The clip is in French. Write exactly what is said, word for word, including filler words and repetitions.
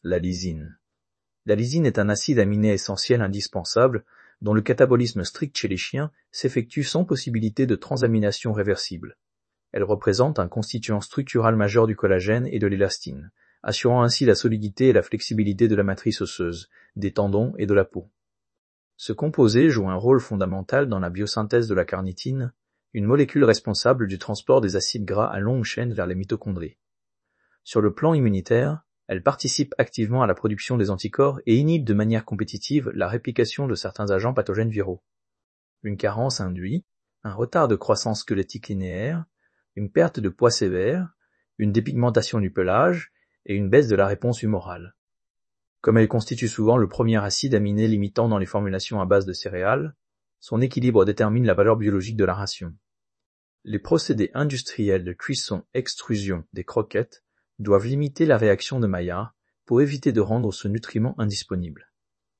la lysine. La lysine est un acide aminé essentiel indispensable dont le catabolisme strict chez les chiens s'effectue sans possibilité de transamination réversible. Elle représente un constituant structural majeur du collagène et de l'élastine, assurant ainsi la solidité et la flexibilité de la matrice osseuse, des tendons et de la peau. Ce composé joue un rôle fondamental dans la biosynthèse de la carnitine, une molécule responsable du transport des acides gras à longue chaîne vers les mitochondries. Sur le plan immunitaire, elle participe activement à la production des anticorps et inhibe de manière compétitive la réplication de certains agents pathogènes viraux. Une carence induit un retard de croissance squelettique linéaire, une perte de poids sévère, une dépigmentation du pelage et une baisse de la réponse humorale. Comme elle constitue souvent le premier acide aminé limitant dans les formulations à base de céréales, son équilibre détermine la valeur biologique de la ration. Les procédés industriels de cuisson-extrusion des croquettes doivent limiter la réaction de Maillard pour éviter de rendre ce nutriment indisponible.